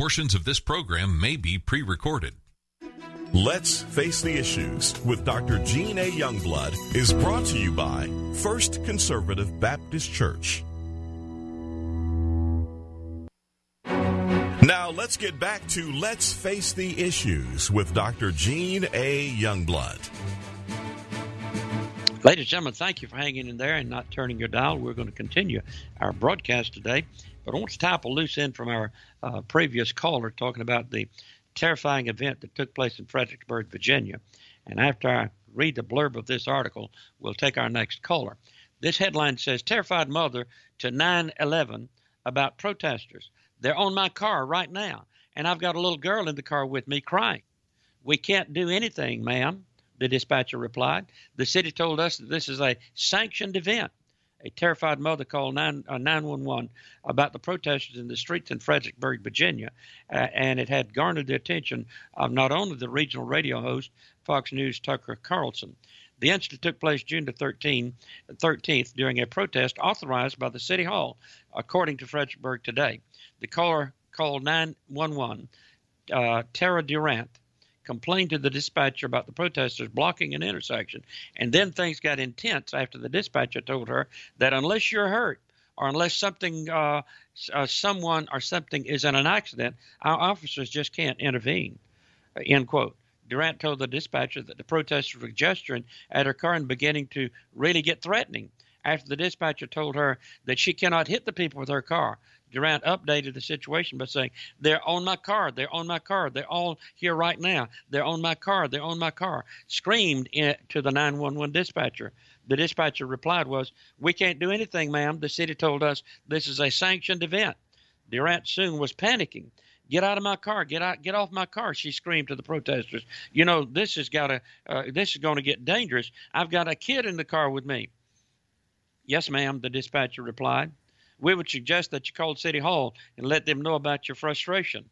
Portions of this program may be pre-recorded. Let's Face the Issues with Dr. Gene A. Youngblood is brought to you by First Conservative Baptist Church. Now let's get back to Let's Face the Issues with Dr. Gene A. Youngblood. Ladies and gentlemen, thank you for hanging in there and not turning your dial. We're going to continue our broadcast today. But I want to tie up a loose end from our previous caller talking about the terrifying event that took place in Fredericksburg, Virginia. And after I read the blurb of this article, we'll take our next caller. This headline says, terrified mother to 9/11 about protesters. They're on my car right now, and I've got a little girl in the car with me crying. We can't do anything, ma'am, the dispatcher replied. The city told us that this is a sanctioned event. A terrified mother called 911 about the protesters in the streets in Fredericksburg, Virginia, and it had garnered the attention of not only the regional radio host, Fox News' Tucker Carlson. The incident took place June the 13th during a protest authorized by the City Hall, according to Fredericksburg Today. The caller called 911. Tara Durant complained to the dispatcher about the protesters blocking an intersection. And then things got intense after the dispatcher told her that unless you're hurt or unless something, someone or something is in an accident, our officers just can't intervene, end quote. Durant told the dispatcher that the protesters were gesturing at her car and beginning to really get threatening. After the dispatcher told her that she cannot hit the people with her car, Durant updated the situation by saying, they're on my car, they're on my car, they're all here right now, they're on my car, they're on my car, screamed to the 911 dispatcher. The dispatcher replied was, we can't do anything, ma'am. The city told us this is a sanctioned event. Durant soon was panicking. Get out of my car, get off my car, she screamed to the protesters. You know, this is going to get dangerous. I've got a kid in the car with me. Yes, ma'am, the dispatcher replied. We would suggest that you call City Hall and let them know about your frustration.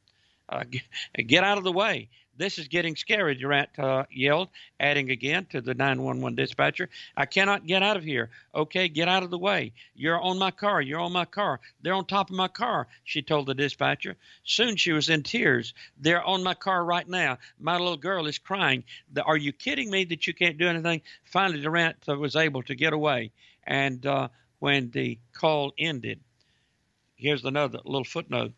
Get out of the way. This is getting scary, Durant yelled, adding again to the 911 dispatcher, I cannot get out of here. Okay, get out of the way. You're on my car. You're on my car. They're on top of my car, she told the dispatcher. Soon she was in tears. They're on my car right now. My little girl is crying. Are you kidding me that you can't do anything? Finally, Durant was able to get away. And when the call ended, here's another little footnote.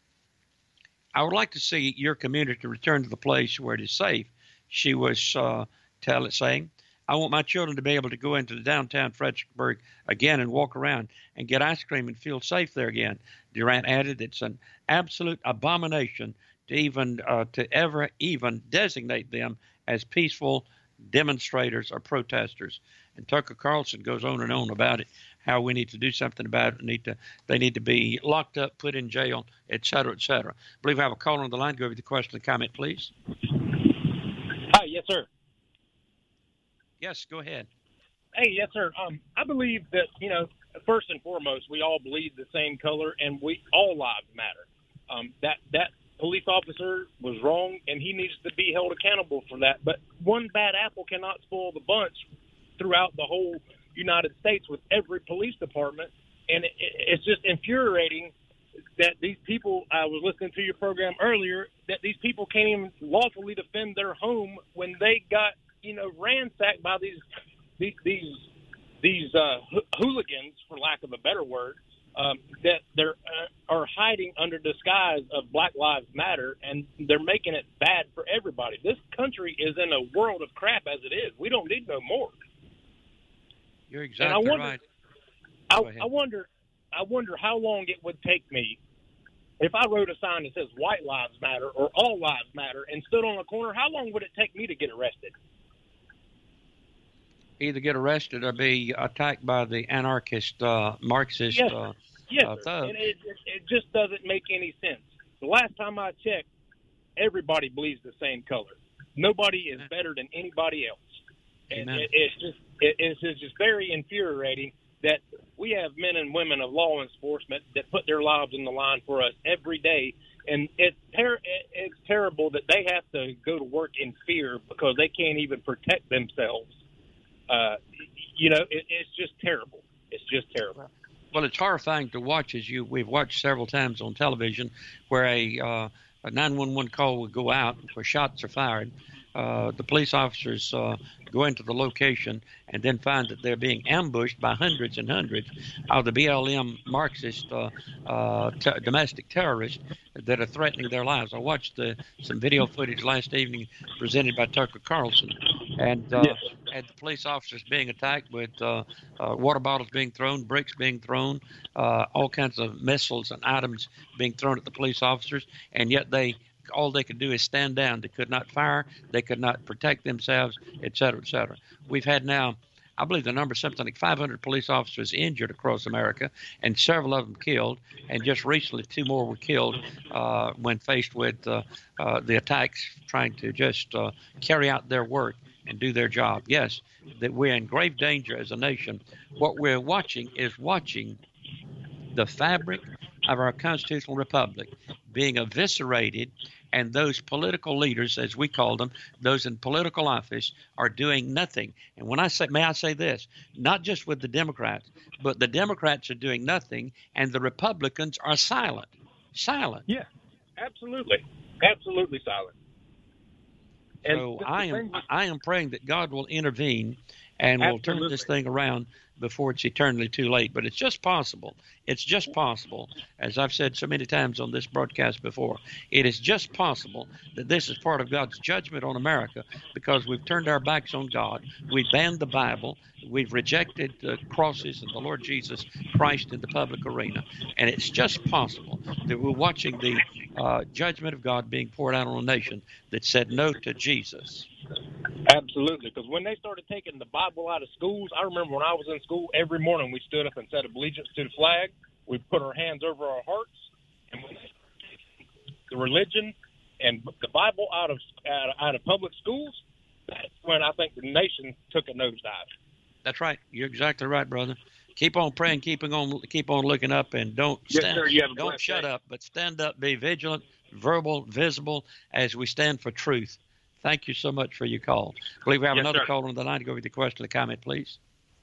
I would like to see your community return to the place where it is safe. She was saying, I want my children to be able to go into the downtown Fredericksburg again and walk around and get ice cream and feel safe there again. Durant added, it's an absolute abomination to ever even designate them as peaceful demonstrators or protesters. And Tucker Carlson goes on and on about it, how we need to do something about it. They need to be locked up, put in jail, et cetera, et cetera. I believe I have a caller on the line. Go over the question and comment, please. Hi, yes, sir. Yes, go ahead. Hey, yes, sir. I believe that, first and foremost, we all bleed the same color, and all lives matter. That police officer was wrong, and he needs to be held accountable for that. But one bad apple cannot spoil the bunch throughout the whole United States with every police department. And it's just infuriating that these people, I was listening to your program earlier, that these people can't even lawfully defend their home when they got, ransacked by these hooligans, for lack of a better word, that are hiding under disguise of Black Lives Matter, and they're making it bad for everybody. This country is in a world of crap as it is. We don't need no more. You're exactly right. I wonder how long it would take me if I wrote a sign that says White Lives Matter or All Lives Matter and stood on a corner. How long would it take me to get arrested? Either get arrested or be attacked by the anarchist, Marxist thugs. And it just doesn't make any sense. The last time I checked, everybody bleeds the same color. Nobody is better than anybody else. And it's just very infuriating that we have men and women of law enforcement that put their lives on the line for us every day. And it's terrible that they have to go to work in fear because they can't even protect themselves. It's just terrible. It's just terrible. Well, it's horrifying to watch, we've watched several times on television, where a 911 call would go out where shots are fired. The police officers go into the location and then find that they're being ambushed by hundreds and hundreds of the BLM Marxist domestic terrorists that are threatening their lives. I watched some video footage last evening presented by Tucker Carlson, and the police officers being attacked with water bottles being thrown, bricks being thrown, all kinds of missiles and items being thrown at the police officers, and yet all they could do is stand down. They could not fire. They could not protect themselves, et cetera, et cetera. We've had now, I believe the number is something like 500 police officers injured across America, and several of them killed. And just recently, 2 more were killed when faced with the attacks, trying to just carry out their work and do their job. Yes, that we're in grave danger as a nation. What we're watching is the fabric of our constitutional republic being eviscerated, and those political leaders, as we call them, those in political office, are doing nothing. And when I say, may I say this, not just with the Democrats, but the Democrats are doing nothing, and the Republicans are silent. Silent. Yeah, absolutely. Absolutely silent. And so I am praying that God will intervene and will turn this thing around before it's eternally too late. But it's just possible. It's just possible, as I've said so many times on this broadcast before, it is just possible that this is part of God's judgment on America, because we've turned our backs on God. We've banned the Bible. We've rejected the crosses and the Lord Jesus Christ in the public arena. And it's just possible that we're watching the judgment of God being poured out on a nation that said no to Jesus. Absolutely, because when they started taking the Bible out of schools, I remember when I was in school, every morning we stood up and said allegiance to the flag. We put our hands over our hearts, and when they started taking the religion and the Bible out of public schools, that's when I think the nation took a nosedive. That's right. You're exactly right, brother. Keep on praying, keep on looking up, and don't shut up, but stand up, be vigilant, verbal, visible, as we stand for truth. Thank you so much for your call. I believe we have another caller on the line to go with the question or comment, please.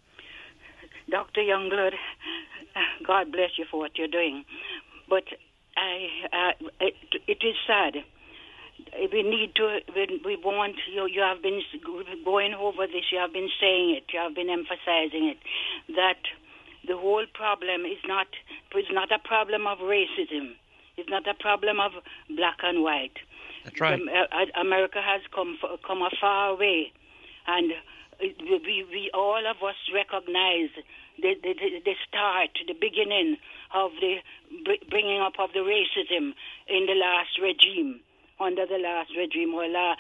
Dr. Youngblood, God bless you for what you're doing. But it is sad. We want, you have been going over this, you have been saying it, you have been emphasizing it, that the whole problem is not a problem of racism. It's not a problem of black and white. That's right. America has come a far way, and we all of us recognize the start, the beginning of the bringing up of the racism in the last regime, under the last regime,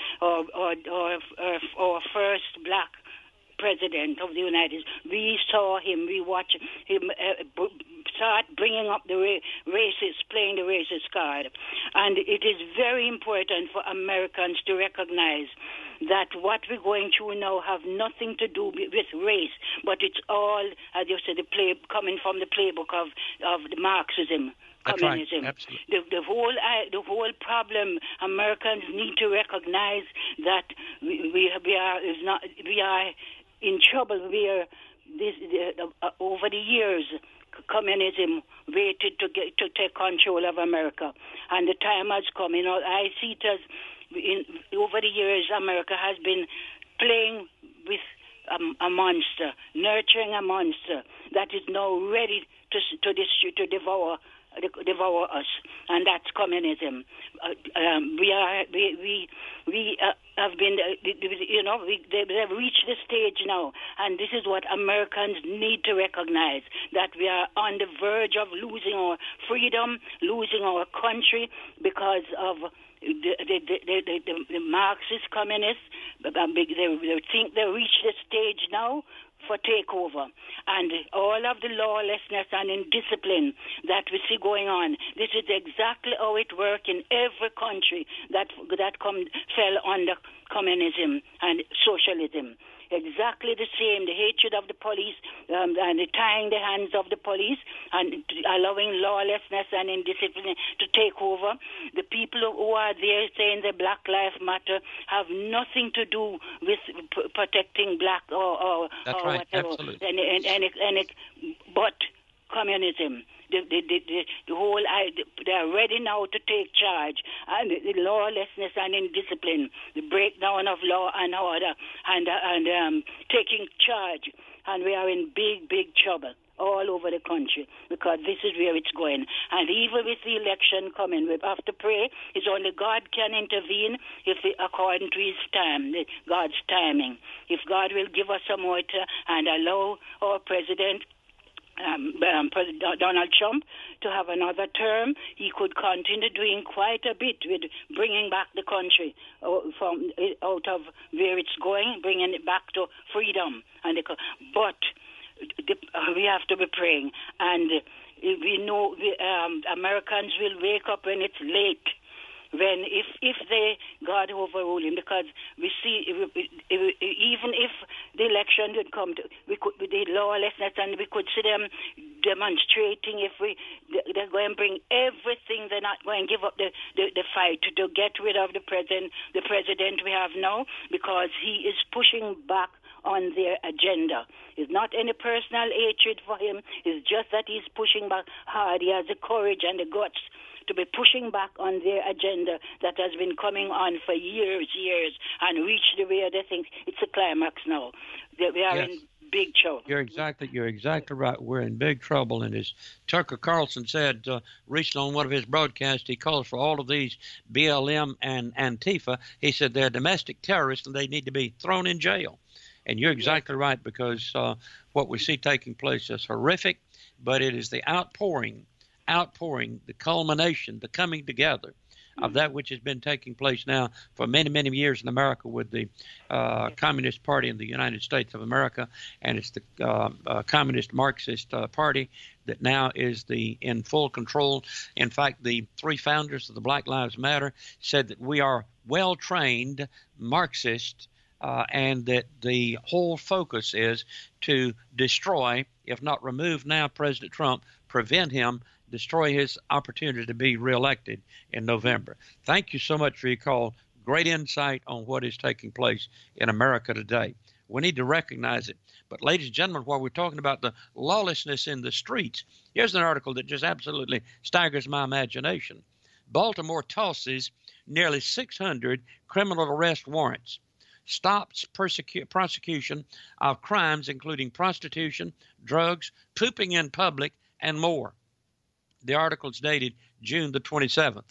or first black president of the United States. We saw him, we watched him start bringing up the racist, playing the racist card. And it is very important for Americans to recognize that what we're going through now have nothing to do with race, but it's all, as you said, coming from the playbook of the Marxism. Communism. Right. The whole problem. Americans need to recognize that we are in trouble. Over the years, communism waited to take control of America, and the time has come. I see it as over the years, America has been playing with a monster, nurturing a monster that is now ready to devour us, and that's communism. We have been, they've reached the stage now, and this is what Americans need to recognize, that we are on the verge of losing our freedom, losing our country because of the Marxist communists. They think they reached the stage now for takeover, and all of the lawlessness and indiscipline that we see going on. This is exactly how it worked in every country that fell under communism and socialism. Exactly the same, the hatred of the police and the tying the hands of the police and allowing lawlessness and indiscipline to take over. The people who are there saying that Black Lives Matter have nothing to do with protecting black or right. whatever. Absolutely. But communism. The whole, they're ready now to take charge, and the lawlessness and indiscipline, the breakdown of law and order, and taking charge, and we are in big trouble all over the country, because this is where it's going. And even with the election coming, we have to pray. It's only God can intervene according to His time, God's timing. If God will give us some more and allow our President Donald Trump to have another term, he could continue doing quite a bit with bringing back the country from out of where it's going, bringing it back to freedom. But we have to be praying, and we know Americans will wake up when it's late. When if God overrule him, because we see even if the election would come, we could with the lawlessness, and we could see them demonstrating. They're going to bring everything. They're not going to give up the fight to get rid of the president we have now, because he is pushing back on their agenda. It's not any personal hatred for him. It's just that he's pushing back hard. He has the courage and the guts to be pushing back on their agenda that has been coming on for years, and reach the way they think it's a climax now. We are in big trouble. You're exactly right. We're in big trouble. And as Tucker Carlson said recently on one of his broadcasts, he calls for all of these BLM and Antifa. He said they're domestic terrorists and they need to be thrown in jail. And you're exactly right, because what we see taking place is horrific, but it is the outpouring, the culmination, the coming together of that which has been taking place now for many, many years in America with the Communist Party in the United States of America, and it's the Communist Marxist Party that now is in full control. In fact, the three founders of the Black Lives Matter said that we are well-trained Marxists, and that the whole focus is to destroy, if not remove now President Trump, prevent him, destroy his opportunity to be reelected in November. Thank you so much for your call. Great insight on what is taking place in America today. We need to recognize it. But ladies and gentlemen, while we're talking about the lawlessness in the streets, here's an article that just absolutely staggers my imagination. Baltimore tosses nearly 600 criminal arrest warrants, stops prosecution of crimes including prostitution, drugs, pooping in public, and more. The article is dated June the 27th.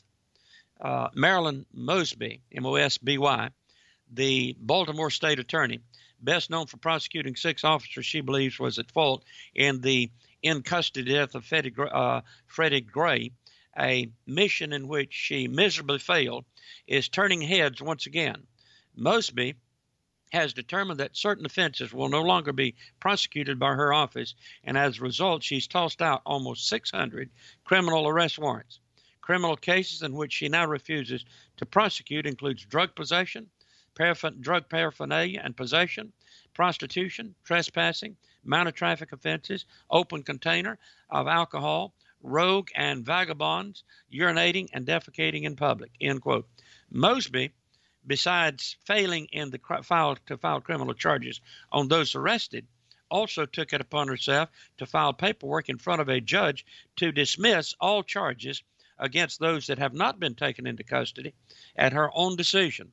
Marilyn Mosby, M-O-S-B-Y, the Baltimore state attorney, best known for prosecuting 6 officers she believes was at fault in the in-custody death of Freddie Gray, a mission in which she miserably failed, is turning heads once again. Mosby has determined that certain offenses will no longer be prosecuted by her office, and as a result, she's tossed out almost 600 criminal arrest warrants. Criminal cases in which she now refuses to prosecute includes drug possession, drug paraphernalia and possession, prostitution, trespassing, minor traffic offenses, open container of alcohol, rogue and vagabonds, urinating and defecating in public, end quote. Mosby, besides failing in the file criminal charges on those arrested, also took it upon herself to file paperwork in front of a judge to dismiss all charges against those that have not been taken into custody at her own decision.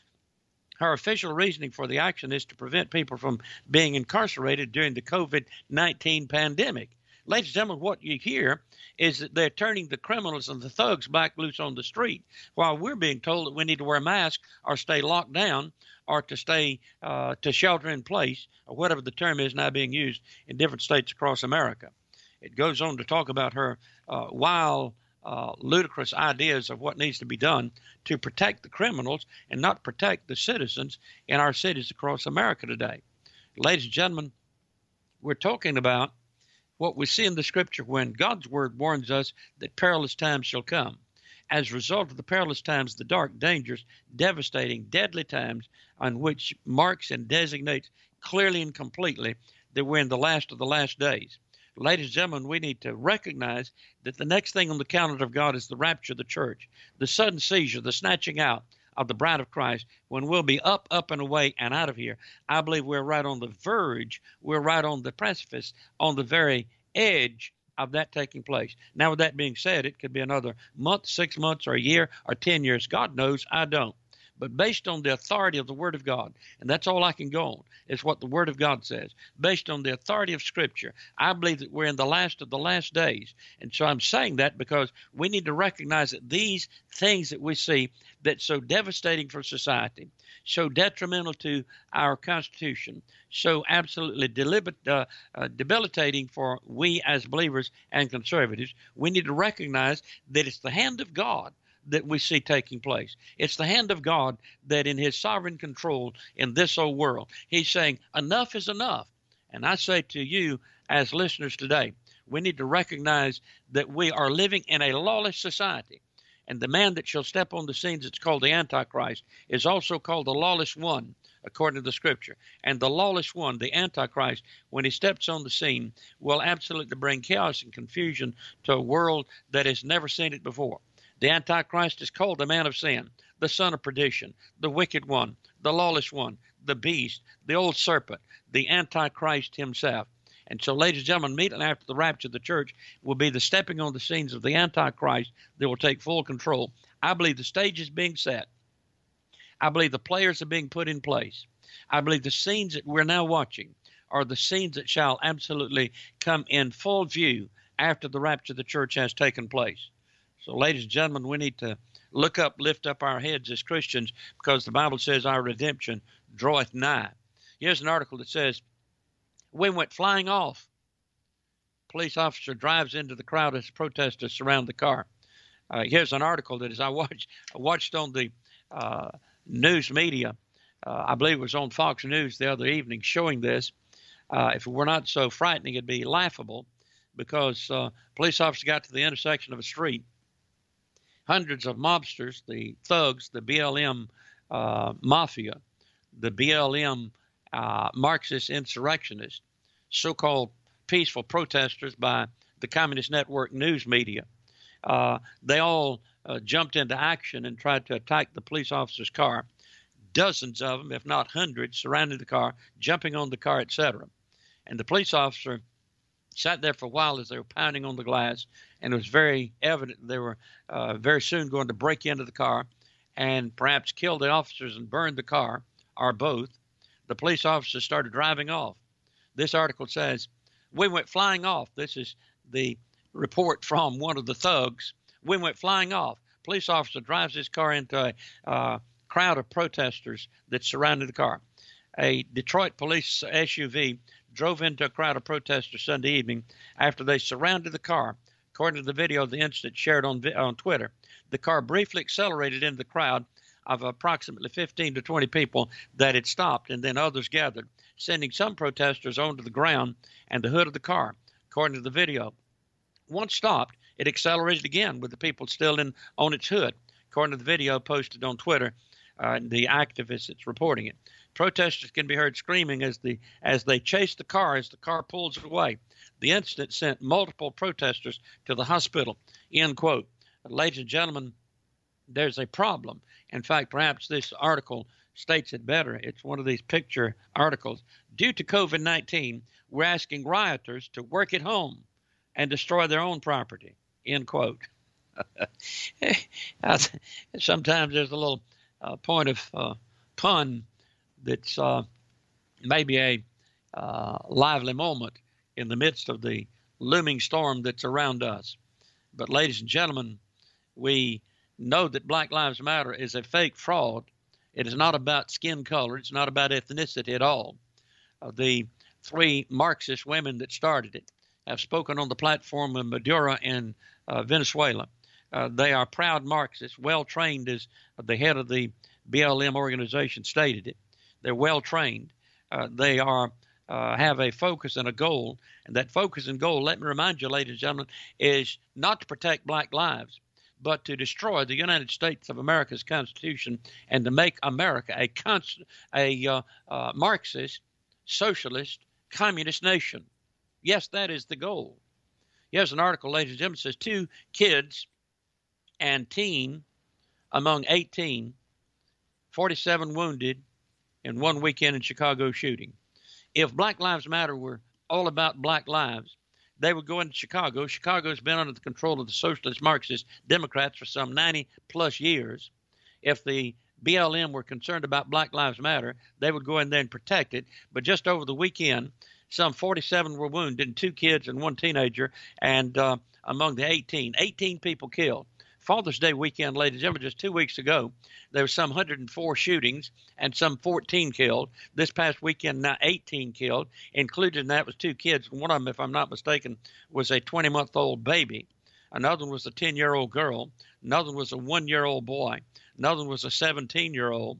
Her official reasoning for the action is to prevent people from being incarcerated during the COVID-19 pandemic. Ladies and gentlemen, what you hear is that they're turning the criminals and the thugs back loose on the street, while we're being told that we need to wear masks or stay locked down or to stay to shelter in place, or whatever the term is now being used in different states across America. It goes on to talk about her wild, ludicrous ideas of what needs to be done to protect the criminals and not protect the citizens in our cities across America today. Ladies and gentlemen, we're talking about what we see in the scripture when God's word warns us that perilous times shall come. As a result of the perilous times, the dark, dangerous, devastating, deadly times on which marks and designates clearly and completely that we're in the last of the last days. Ladies and gentlemen, we need to recognize that the next thing on the calendar of God is the rapture of the church, the sudden seizure, the snatching out of the bride of Christ, when we'll be up and away and out of here. I believe we're right on the verge, we're right on the precipice, on the very edge of that taking place. Now, with that being said, it could be another month, 6 months, or a year, or 10 years. God knows, I don't. But based on the authority of the Word of God, and that's all I can go on, is what the Word of God says. Based on the authority of Scripture, I believe that we're in the last of the last days. And so I'm saying that because we need to recognize that these things that we see that's so devastating for society, so detrimental to our Constitution, so absolutely debilitating for we as believers and conservatives, we need to recognize that it's the hand of God that we see taking place. It's the hand of God that in his sovereign control in this old world, he's saying enough is enough. And I say to you as listeners today, we need to recognize that we are living in a lawless society. And the man that shall step on the scenes, it's called the Antichrist, is also called the lawless one, according to the Scripture. And the lawless one, the Antichrist, when he steps on the scene, will absolutely bring chaos and confusion to a world that has never seen it before. The Antichrist is called the man of sin, the son of perdition, the wicked one, the lawless one, the beast, the old serpent, the Antichrist himself. And so, ladies and gentlemen, immediately after the rapture of the church will be the stepping on the scenes of the Antichrist that will take full control. I believe the stage is being set. I believe the players are being put in place. I believe the scenes that we're now watching are the scenes that shall absolutely come in full view after the rapture of the church has taken place. So, ladies and gentlemen, we need to look up, lift up our heads as Christians, because the Bible says our redemption draweth nigh. Here's an article that says, we went flying off. Police officer drives into the crowd as protesters surround the car. Here's an article that as I watched on the news media, I believe it was on Fox News the other evening, showing this. If it were not so frightening, it'd be laughable, because police officers got to the intersection of a street. Hundreds of mobsters, the thugs, the BLM mafia, the BLM Marxist insurrectionists, so-called peaceful protesters by the Communist Network news media, they all jumped into action and tried to attack the police officer's car. Dozens of them, if not hundreds, surrounded the car, jumping on the car, etc. And the police officer sat there for a while as they were pounding on the glass, and it was very evident they were very soon going to break into the car and perhaps kill the officers and burn the car, or both. The police officers started driving off. This article says, we went flying off. This is the report from one of the thugs. We went flying off. Police officer drives his car into a crowd of protesters that surrounded the car. A Detroit police SUV drove into a crowd of protesters Sunday evening after they surrounded the car. According to the video of the incident shared on Twitter, the car briefly accelerated into the crowd of approximately 15 to 20 people that had stopped, and then others gathered, sending some protesters onto the ground and the hood of the car. According to the video, once stopped, it accelerated again with the people still on its hood. According to the video posted on Twitter, the activist that's reporting it. Protesters can be heard screaming as they chase the car as the car pulls away. The incident sent multiple protesters to the hospital, end quote. Ladies and gentlemen, there's a problem. In fact, perhaps this article states it better. It's one of these picture articles. Due to COVID-19, we're asking rioters to work at home and destroy their own property, end quote. Sometimes there's a little point of pun that's maybe a lively moment in the midst of the looming storm that's around us. But ladies and gentlemen, we know that Black Lives Matter is a fake fraud. It is not about skin color. It's not about ethnicity at all. The three Marxist women that started it have spoken on the platform of Maduro in Venezuela. They are proud Marxists, well-trained, as the head of the BLM organization stated it. They're well-trained. They have a focus and a goal, and that focus and goal, let me remind you, ladies and gentlemen, is not to protect black lives, but to destroy the United States of America's Constitution and to make America a Marxist, socialist, communist nation. Yes, that is the goal. Here's an article, ladies and gentlemen, says 2 kids and teen among 18, 47 wounded in one weekend in Chicago shooting. If Black Lives Matter were all about black lives, they would go into Chicago. Chicago's been under the control of the socialist Marxist Democrats for some 90-plus years. If the BLM were concerned about Black Lives Matter, they would go in there and protect it. But just over the weekend, some 47 were wounded, 2 kids and 1 teenager, and among the 18 people killed. Father's Day weekend, ladies and gentlemen, just 2 weeks ago, there were some 104 shootings and some 14 killed. This past weekend, now 18 killed. Included in that was 2 kids. One of them, if I'm not mistaken, was a 20-month-old baby. Another one was a 10-year-old girl. Another one was a 1-year-old boy. Another one was a 17-year-old.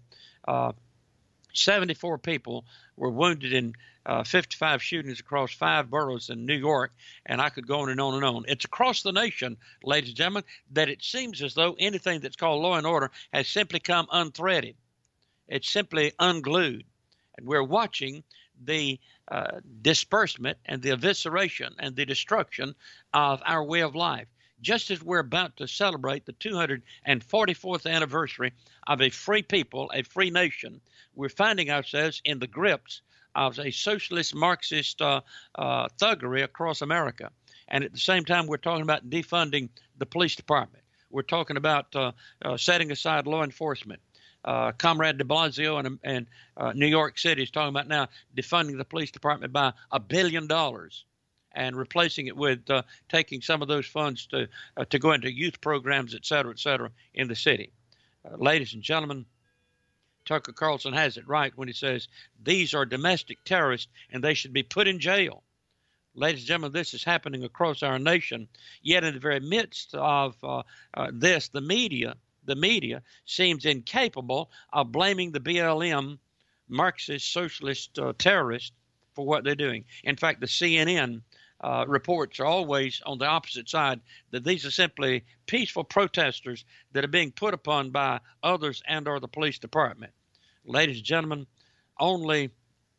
74 people were wounded in 55 shootings across 5 boroughs in New York, and I could go on and on and on. It's across the nation, ladies and gentlemen, that it seems as though anything that's called law and order has simply come unthreaded. It's simply unglued. And we're watching the disbursement and the evisceration and the destruction of our way of life. Just as we're about to celebrate the 244th anniversary of a free people, a free nation, we're finding ourselves in the grips of a socialist Marxist thuggery across America. And at the same time, we're talking about defunding the police department. We're talking about setting aside law enforcement. Comrade de Blasio and New York City is talking about now defunding the police department by $1 billion. And replacing it with taking some of those funds to go into youth programs, et cetera, in the city. Ladies and gentlemen, Tucker Carlson has it right when he says these are domestic terrorists and they should be put in jail. Ladies and gentlemen, this is happening across our nation. Yet in the very midst of this, the media seems incapable of blaming the BLM, Marxist, socialist terrorists for what they're doing. In fact, the CNN reports are always on the opposite side, that these are simply peaceful protesters that are being put upon by others and or the police department. Ladies and gentlemen, we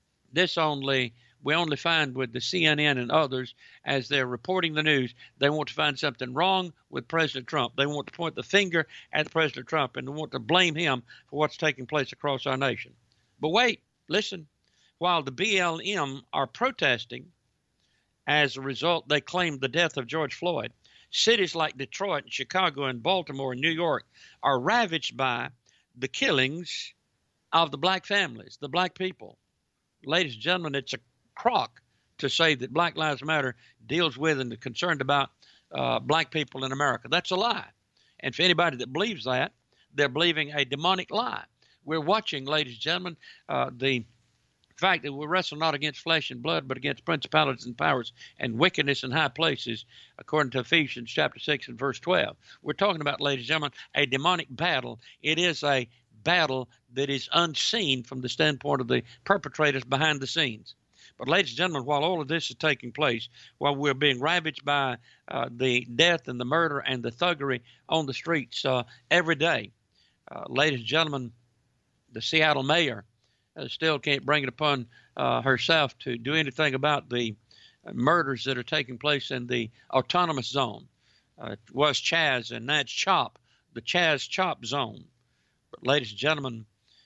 only find with the CNN and others, as they're reporting the news, they want to find something wrong with President Trump. They want to point the finger at President Trump and they want to blame him for what's taking place across our nation. But wait, listen, while the BLM are protesting, as a result, they claim the death of George Floyd. Cities like Detroit and Chicago and Baltimore and New York are ravaged by the killings of the black families, the black people. Ladies and gentlemen, it's a crock to say that Black Lives Matter deals with and is concerned about black people in America. That's a lie. And for anybody that believes that, they're believing a demonic lie. We're watching, ladies and gentlemen, the fact that we wrestle not against flesh and blood, but against principalities and powers and wickedness in high places, according to Ephesians chapter 6 and verse 12. We're talking about, ladies and gentlemen, a demonic battle. It is a battle that is unseen from the standpoint of the perpetrators behind the scenes. But, ladies and gentlemen, while all of this is taking place, while we're being ravaged by the death and the murder and the thuggery on the streets every day, ladies and gentlemen, the Seattle mayor still can't bring it upon herself to do anything about the murders that are taking place in the autonomous zone. It was Chaz and now it's CHOP, the Chaz CHOP zone. But ladies and gentlemen,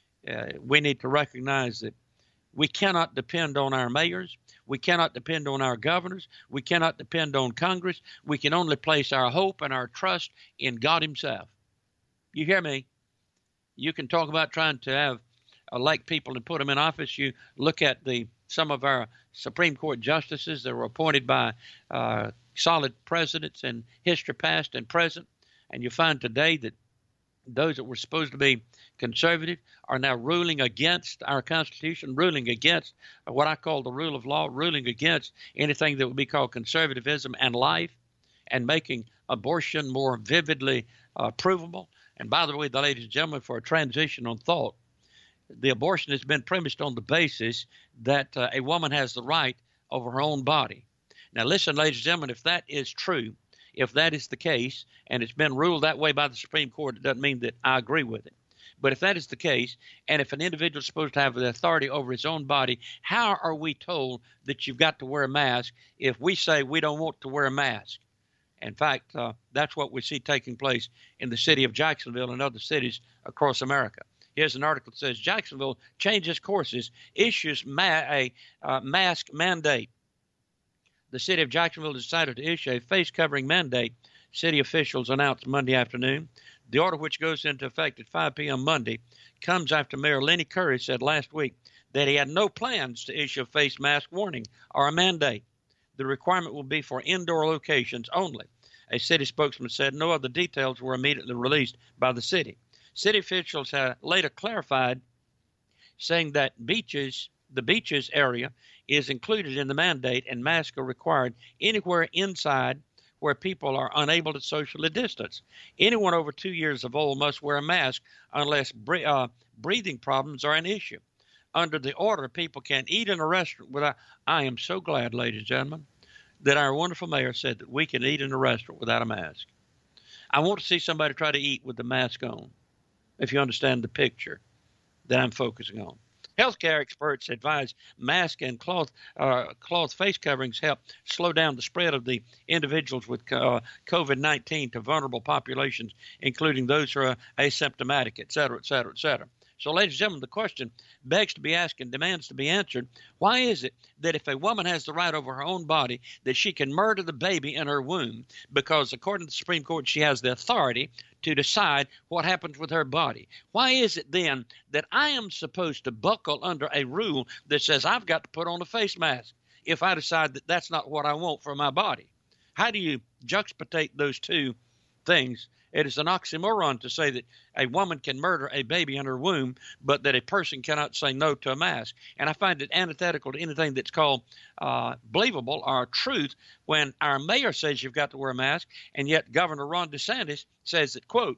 we need to recognize that we cannot depend on our mayors. We cannot depend on our governors. We cannot depend on Congress. We can only place our hope and our trust in God himself. You hear me? You can talk about trying to elect people and put them in office. You look at some of our Supreme Court justices that were appointed by solid presidents in history past and present, and you find today that those that were supposed to be conservative are now ruling against our Constitution, ruling against what I call the rule of law, ruling against anything that would be called conservatism and life, and making abortion more vividly provable. And by the way, ladies and gentlemen, for a transition on thought, the abortion has been premised on the basis that a woman has the right over her own body. Now, listen, ladies and gentlemen, if that is true, if that is the case, and it's been ruled that way by the Supreme Court, it doesn't mean that I agree with it. But if that is the case, and if an individual is supposed to have the authority over his own body, how are we told that you've got to wear a mask if we say we don't want to wear a mask? In fact, that's what we see taking place in the city of Jacksonville and other cities across America. Here's an article that says Jacksonville changes courses, issues a mask mandate. the city of Jacksonville decided to issue a face-covering mandate, city officials announced Monday afternoon. The order, which goes into effect at 5 p.m. Monday, comes after Mayor Lenny Curry said last week that he had no plans to issue a face mask warning or a mandate. The requirement will be for indoor locations only. A city spokesman said no other details were immediately released by the city. City officials have later clarified, saying that the beaches area is included in the mandate and masks are required anywhere inside where people are unable to socially distance. Anyone over 2 years of old must wear a mask unless breathing problems are an issue. Under the order, people can eat in a restaurant without. I am so glad, ladies and gentlemen, that our wonderful mayor said that we can eat in a restaurant without a mask. I want to see somebody try to eat with the mask on, if you understand the picture that I'm focusing on. Healthcare experts advise mask and cloth face coverings help slow down the spread of the individuals with COVID-19 to vulnerable populations, including those who are asymptomatic, et cetera, et cetera, et cetera. So, ladies and gentlemen, the question begs to be asked and demands to be answered. Why is it that if a woman has the right over her own body, that she can murder the baby in her womb because, according to the Supreme Court, she has the authority to decide what happens with her body? Why is it then that I am supposed to buckle under a rule that says I've got to put on a face mask if I decide that that's not what I want for my body? How do you juxtapose those two things? It is an oxymoron to say that a woman can murder a baby in her womb, but that a person cannot say no to a mask. And I find it antithetical to anything that's called believable or truth when our mayor says you've got to wear a mask, and yet Governor Ron DeSantis says that, quote,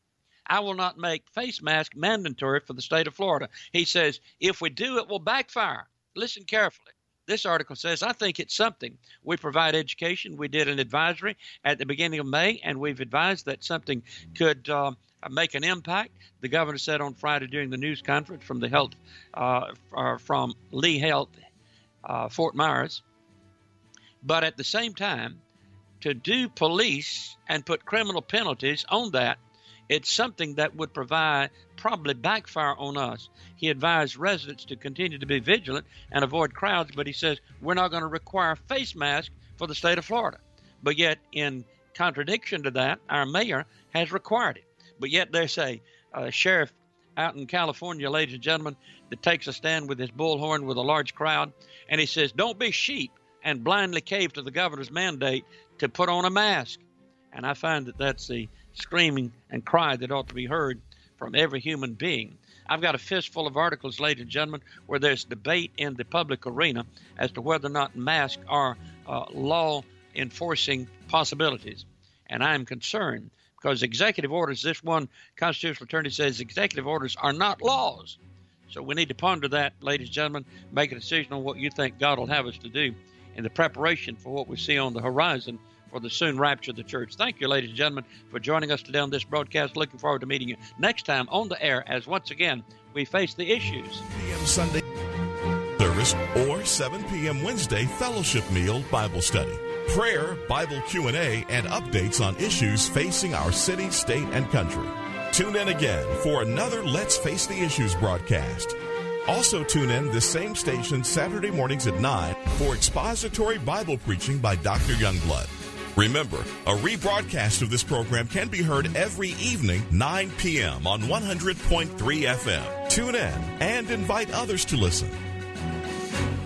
I will not make face mask mandatory for the state of Florida. He says, if we do, it will backfire. Listen carefully. This article says, I think it's something. We provide education. We did an advisory at the beginning of May, and we've advised that something could make an impact. The governor said on Friday during the news conference from the health from Lee Health, Fort Myers. But at the same time, to do police and put criminal penalties on that, it's something that would probably backfire on us. He advised residents to continue to be vigilant and avoid crowds, but he says we're not going to require face masks for the state of Florida. But yet, in contradiction to that, our mayor has required it. But yet there's a sheriff out in California, ladies and gentlemen, that takes a stand with his bullhorn with a large crowd, and he says, don't be sheep and blindly cave to the governor's mandate to put on a mask. And I find that that's the screaming and cry that ought to be heard from every human being. I've got a fistful of articles, ladies and gentlemen, where there's debate in the public arena as to whether or not masks are law-enforcing possibilities. And I'm concerned because executive orders, this one constitutional attorney says executive orders are not laws. So we need to ponder that, ladies and gentlemen, make a decision on what you think God will have us to do in the preparation for what we see on the horizon for the soon rapture of the church. Thank you, ladies and gentlemen, for joining us today on this broadcast. Looking forward to meeting you next time on the air as once again we face the issues. p.m. Sunday service or 7 p.m. Wednesday fellowship meal Bible study. Prayer, Bible Q&A, and updates on issues facing our city, state, and country. Tune in again for another Let's Face the Issues broadcast. Also tune in this same station Saturday mornings at 9 for expository Bible preaching by Dr. Youngblood. Remember, a rebroadcast of this program can be heard every evening, 9 p.m. on 100.3 FM. Tune in and invite others to listen.